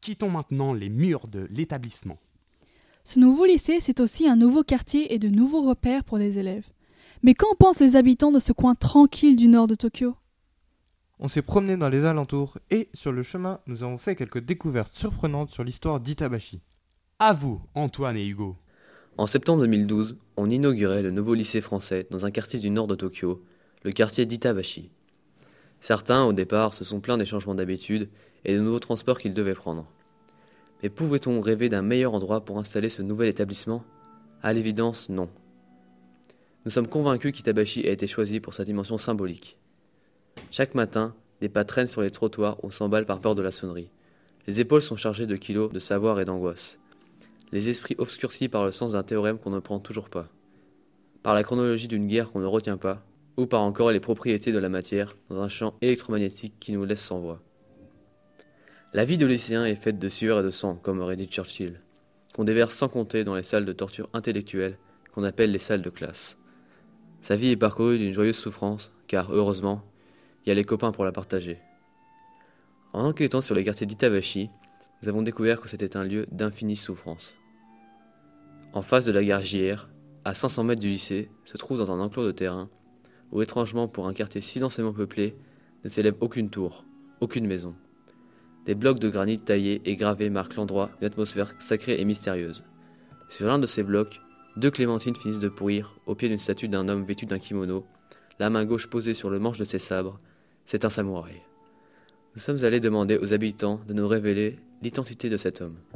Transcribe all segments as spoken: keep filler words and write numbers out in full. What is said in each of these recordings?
Quittons maintenant les murs de l'établissement. Ce nouveau lycée, c'est aussi un nouveau quartier et de nouveaux repères pour les élèves. Mais qu'en pensent les habitants de ce coin tranquille du nord de Tokyo ? On s'est promené dans les alentours et, sur le chemin, nous avons fait quelques découvertes surprenantes sur l'histoire d'Itabashi. À vous, Antoine et Hugo. En septembre deux mille douze, on inaugurait le nouveau lycée français dans un quartier du nord de Tokyo, le quartier d'Itabashi. Certains, au départ, se sont plaints des changements d'habitude et des nouveaux transports qu'ils devaient prendre. Mais pouvait-on rêver d'un meilleur endroit pour installer ce nouvel établissement ? À l'évidence, non. Nous sommes convaincus qu'Itabashi a été choisi pour sa dimension symbolique. Chaque matin, des pas traînent sur les trottoirs ou s'emballent par peur de la sonnerie. Les épaules sont chargées de kilos de savoir et d'angoisse. Les esprits obscurcis par le sens d'un théorème qu'on ne prend toujours pas, par la chronologie d'une guerre qu'on ne retient pas, ou par encore les propriétés de la matière dans un champ électromagnétique qui nous laisse sans voix. La vie de lycéen est faite de sueur et de sang, comme aurait dit Churchill, qu'on déverse sans compter dans les salles de torture intellectuelle qu'on appelle les salles de classe. Sa vie est parcourue d'une joyeuse souffrance, car, heureusement, il y a les copains pour la partager. En enquêtant sur les quartiers d'Itabashi, nous avons découvert que c'était un lieu d'infinie souffrance. En face de la gare J R, à cinq cents mètres du lycée, se trouve dans un enclos de terrain, où étrangement pour un quartier si densément peuplé, ne s'élève aucune tour, aucune maison. Des blocs de granit taillés et gravés marquent l'endroit d'une atmosphère sacrée et mystérieuse. Sur l'un de ces blocs, deux clémentines finissent de pourrir au pied d'une statue d'un homme vêtu d'un kimono, la main gauche posée sur le manche de ses sabres. C'est un samouraï. Nous sommes allés demander aux habitants de nous révéler l'identité de cet homme.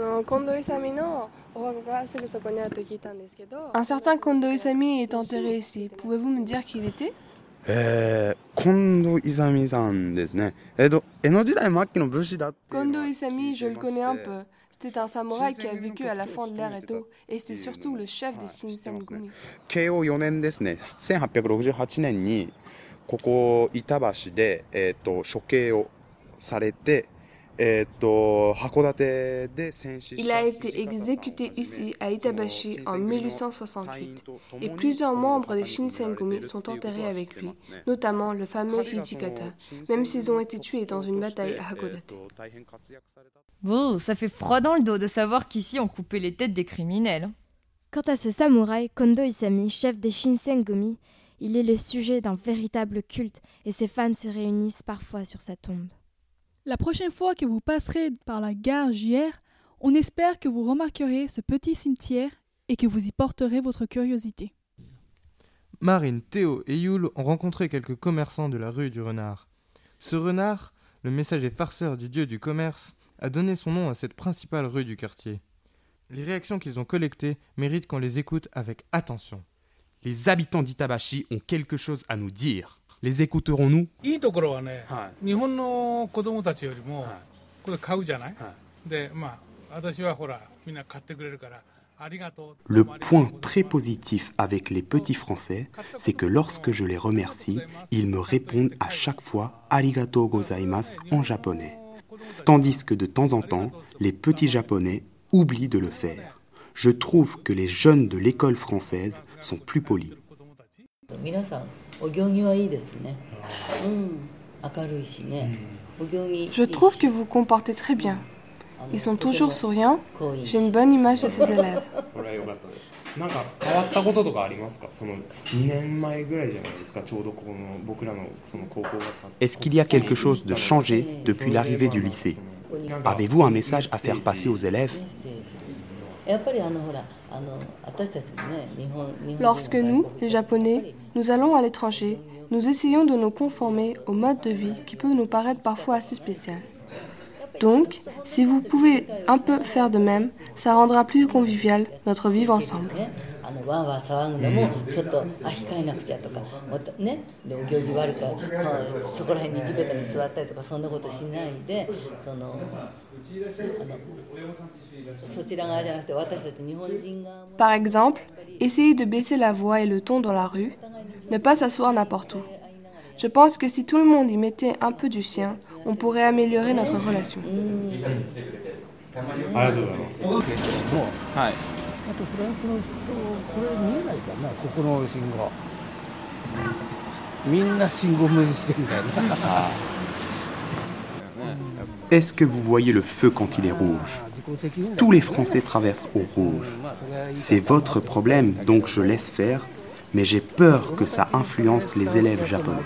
Un certain Kondo Isami est enterré ici. Pouvez-vous me dire qui il était ? Kondo Isami-san desu ne. Edo, Eno-jidai makki no bushi da. Kondo Isami, je le connais un peu. C'était un samouraï qui a vécu à la fin de l'ère Edo, et c'est surtout le chef des Shinsengumi. Keio yo nen desu ne. mille eight hundred sixty-eight nen ni, koko Itabashi de, eto, shokei o sarete, eto, Hakodate de senshi. Il a été exécuté ici, à Itabashi, en mille huit cent soixante-huit, et plusieurs membres des Shinsengumi sont enterrés avec lui, notamment le fameux Hijikata, même s'ils ont été tués dans une bataille à Hakodate. Bon, ça fait froid dans le dos de savoir qu'ici on coupait les têtes des criminels. Quant à ce samouraï, Kondo Isami, chef des Shinsengumi, il est le sujet d'un véritable culte et ses fans se réunissent parfois sur sa tombe. La prochaine fois que vous passerez par la gare J R, on espère que vous remarquerez ce petit cimetière et que vous y porterez votre curiosité. Marine, Théo et Yul ont rencontré quelques commerçants de la rue du Renard. Ce renard, le messager farceur du dieu du commerce, a donné son nom à cette principale rue du quartier. Les réactions qu'ils ont collectées méritent qu'on les écoute avec attention. Les habitants d'Itabashi ont quelque chose à nous dire. Les écouterons-nous ? Le point très positif avec les petits Français, c'est que lorsque je les remercie, ils me répondent à chaque fois « Arigatou gozaimasu » en japonais. Tandis que de temps en temps, les petits Japonais oublient de le faire. Je trouve que les jeunes de l'école française sont plus polis. Je trouve que vous vous comportez très bien. Ils sont toujours souriants. J'ai une bonne image de ces élèves. Est-ce qu'il y a quelque chose de changé depuis l'arrivée du lycée ? Avez-vous un message à faire passer aux élèves ? Lorsque nous, les Japonais, nous allons à l'étranger, nous essayons de nous conformer au mode de vie qui peut nous paraître parfois assez spécial. Donc, si vous pouvez un peu faire de même, ça rendra plus convivial notre vivre ensemble. Par exemple, essayez de baisser la voix et le ton dans la rue, ne pas s'asseoir n'importe où. Je pense que si tout le monde y mettait un peu du sien, on pourrait améliorer notre relation. Est-ce que vous voyez le feu quand il est rouge? Tous les Français traversent au rouge. C'est votre problème, donc je laisse faire, mais j'ai peur que ça influence les élèves japonais.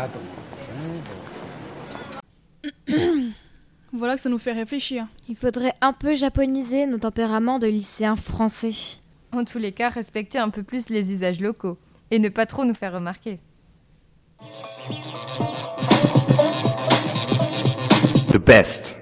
Voilà que ça nous fait réfléchir. Il faudrait un peu japoniser nos tempéraments de lycéens français. En tous les cas, respecter un peu plus les usages locaux et ne pas trop nous faire remarquer. The best.